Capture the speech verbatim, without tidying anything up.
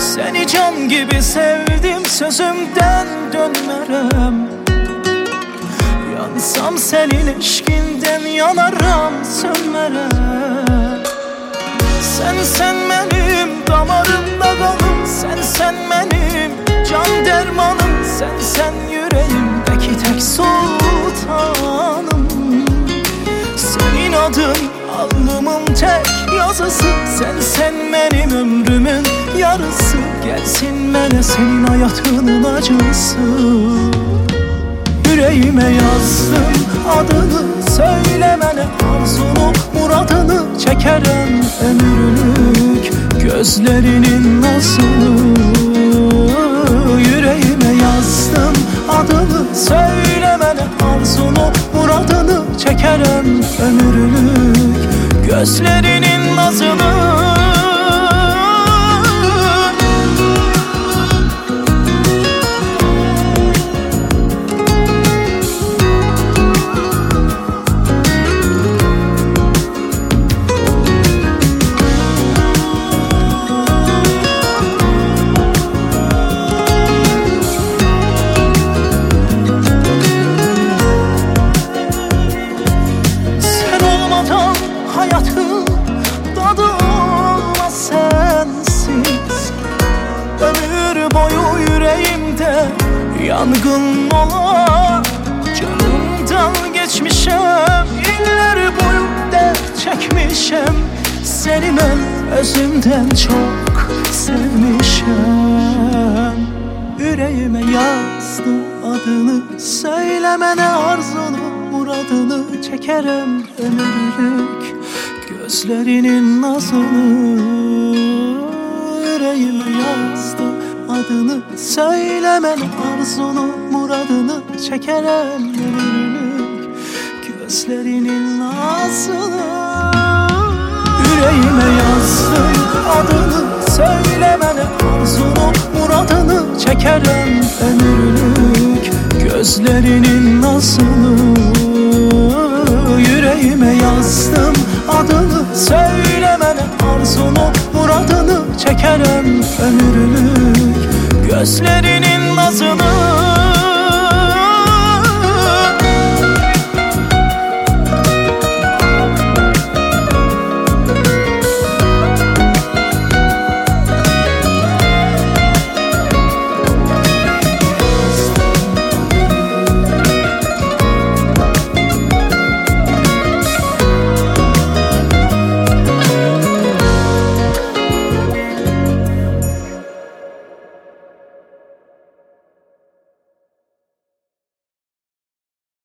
Seni can gibi sevdim, sözümden dönmerem. Yansam senin eşkinden yanarım, sönmerem. Sen sen benim damarımda kanım, sen sen benim can dermanım, sen sen yüreğimdeki tek sultanım. Senin adın alnımın tek yazısı, sen sen benim ömrümün yarısı. Gelsin bana senin hayatının acısı. Yüreğime yazdım adını, söylemene arzunu muradını. Çekerim ömürlük gözlerinin nazını. Yüreğime yazdım adını, söylemene arzunu muradını. Çekerim ömürlük gözlerinin nazını. Hayatın tadı olmaz sensiz. Ömür boyu yüreğimde yangın olar. Canımdan geçmişem, iller boyu dert çekmişem. Seni ben özümden çok sevmişem. Yüreğime yazdım adını, söylemene arzunu muradını. Çekerim ömürlük gözlerinin nazını. Yüreğime yazdım adını, söylemene arzunu muradını. Çekerim ömürlük gözlerinin nazını. Yüreğime yazdım adını, söylemene arzunu muradını. Çekerim ömürlük gözlerinin nazını. Yüreğime yazdım adını, söylemene arzunu muradını. Çekerim ömürlük gözlerini